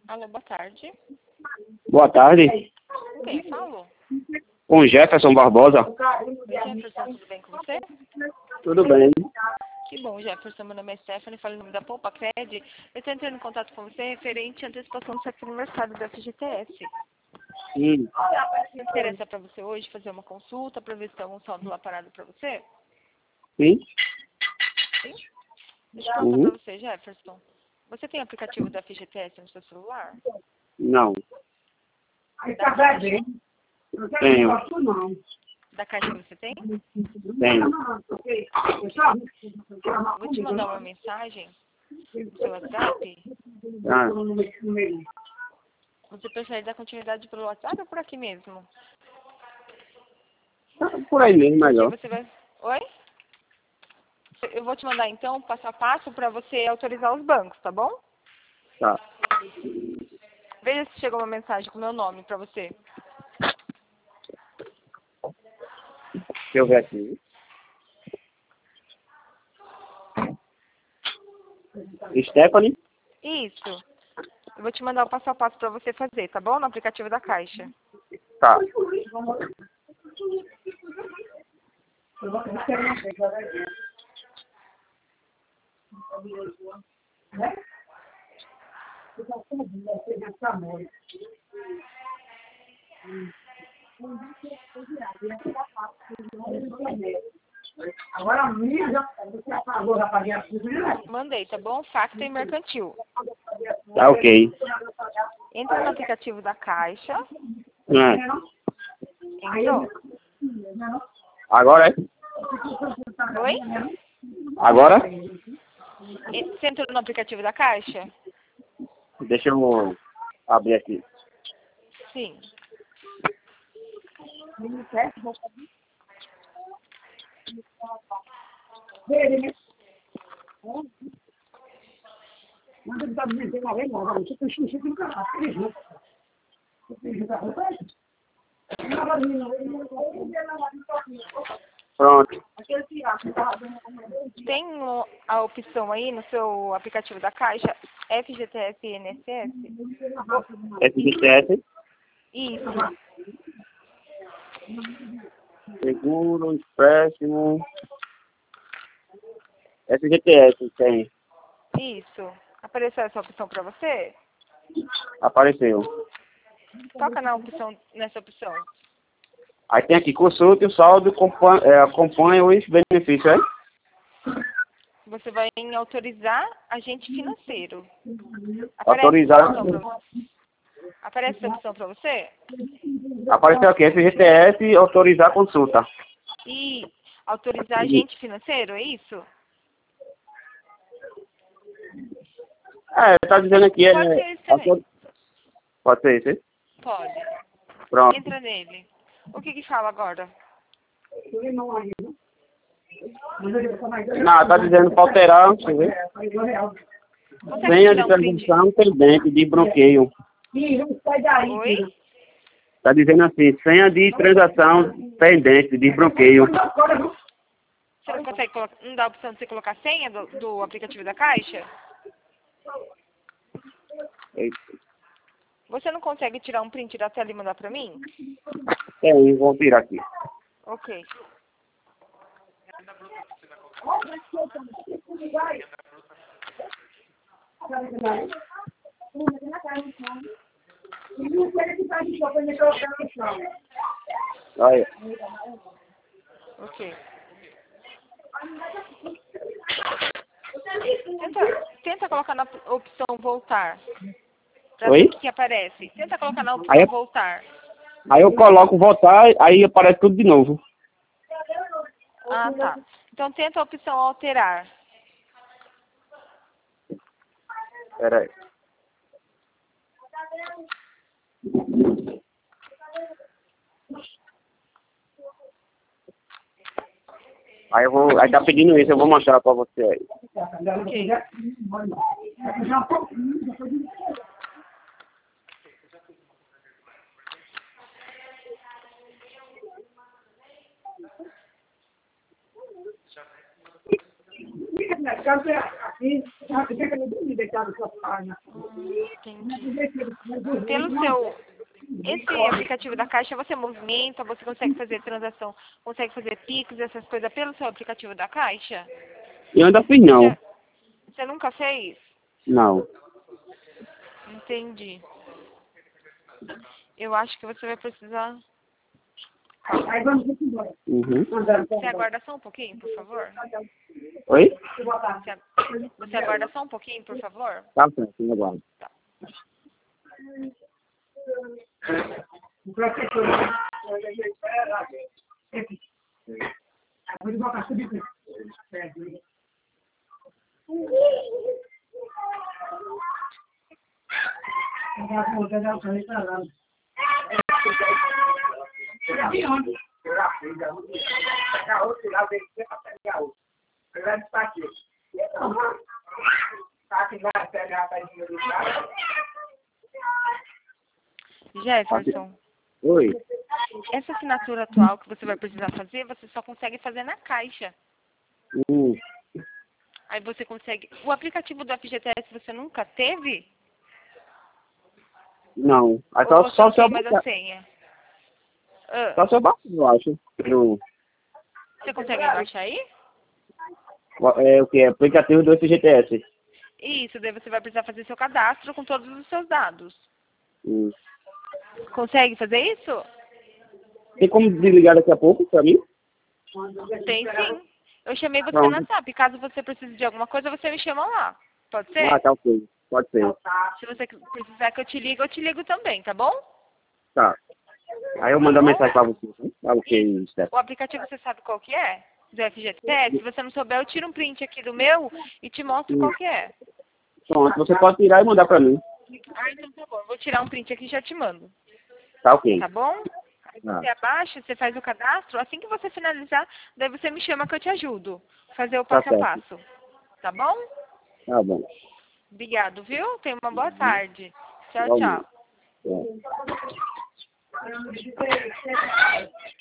Alô, boa tarde. Boa tarde. Com quem falo? Com Jefferson Barbosa. Oi, Jefferson, tudo bem com você? Tudo bem. Que bom, Jefferson. Meu nome é Stephanie, falo em nome da Poupa Cred. Eu estou entrando em contato com você referente à antecipação do seu aniversário da FGTS. Sim. Me interessa para você hoje fazer uma consulta para ver se tem algum saldo lá parado para você? Sim? Sim? Deixa eu perguntar para você, Jefferson. Você tem aplicativo da FGTS no seu celular? Não. Da Caixa? Tenho. Da Caixa você tem? Tenho. Vou te mandar uma mensagem no seu WhatsApp. Ah, Você prefere dar continuidade pelo WhatsApp ou por aqui mesmo? por aí mesmo, Porque melhor. você vai... Oi? Eu vou te mandar então passo a passo para você autorizar os bancos, tá bom? Tá. Veja se chegou uma mensagem com o meu nome para você. Deixa eu ver aqui. Stephanie? Isso. Eu vou te mandar o passo a passo para você fazer, tá bom? No aplicativo da Caixa. Tá. Agora mídia, você apagou, rapaziada. Mandei, tá bom? Facta e mercantil. Tá ok. Entra no aplicativo da Caixa. Ah, Entrou? agora é? Oi? Agora? Você entrou no aplicativo da Caixa? Deixa eu abrir aqui. Sim. Pronto. Tem a opção aí no seu aplicativo da Caixa, FGTS e INSS? FGTS, Isso. seguro, empréstimo. FGTS tem. Isso. Apareceu essa opção para você? Apareceu. Toca na opção, nessa opção. Aí tem aqui, consulte o saldo, acompanha os benefícios, é? Você vai em autorizar agente financeiro. Autorizar. Aparece essa opção para você? Apareceu aqui, FGTS, autorizar a consulta. E autorizar agente financeiro, é isso? Tá dizendo aqui, Pode ser esse também. Pode ser esse? Pode. Pronto. Entra nele. O que fala agora? Não, tá dizendo para alterar, deixa eu ver. Consegue Senha tirar de um print? transação pendente de bloqueio. Oi? Tá dizendo assim, senha de transação pendente de bloqueio. Você não consegue colocar, não dá a opção de você colocar a senha do aplicativo da Caixa? Você não consegue tirar um print da tela e mandar pra mim? Vou tirar aqui. Ok. Olha. Ok. Tenta colocar na opção voltar. Pra ver Oi? o que aparece. Tenta colocar na opção voltar. Aí eu coloco votar, aí aparece tudo de novo. Ah, tá. Então tenta a opção alterar. Pera aí. Aí tá pedindo isso, eu vou mostrar pra você aí. Ok. Fica na casa aqui, fica no dormir deitado com a página. Entendi. Pelo seu... Esse aplicativo da Caixa, você movimenta, você consegue fazer transação, consegue fazer Pix, essas coisas pelo seu aplicativo da Caixa? Eu ainda fiz não. Você nunca fez? Não. Entendi. Eu acho que você vai precisar... Aí vamos embora. Uhum. Você aguarda só um pouquinho, por favor? Oi? Você aguarda só um pouquinho, por favor? Tá certo, eu aguardo. Tá. O professor, vou botar tudo isso. Jefferson, Oi? essa assinatura atual que você vai precisar fazer, você só consegue fazer na Caixa. Aí você consegue... O aplicativo do FGTS você nunca teve? Não. Aí Ou você só não se eu tem mais a baixar. senha? Só se eu baixar, eu acho. Você consegue baixar aí? O que? Aplicativo do FGTS. Isso, daí você vai precisar fazer seu cadastro com todos os seus dados. Consegue fazer isso? Tem como desligar daqui a pouco pra mim? Tem sim. Eu chamei você Pronto. na SAP. Caso você precise de alguma coisa, você me chama lá. Pode ser? Ah, tá ok. Pode ser. Se você precisar que eu te ligo também, tá bom? Tá. Aí eu mando a mensagem pra você. Né? Tá ok, Steph. O aplicativo você sabe qual que é? Do FGTS? Se você não souber, eu tiro um print aqui do meu e te mostro qual que é. Pronto, você pode tirar e mandar pra mim. Ah, então tá bom. Eu vou tirar um print aqui e já te mando. Tá ok. Tá bom? Aí você abaixa, você faz o cadastro. Assim que você finalizar, daí você me chama que eu te ajudo. Fazer o Tá passo a certo. passo. Tá bom? Tá bom. Obrigado, viu? Tenha uma boa tarde. Tchau, Igualmente. tchau. É.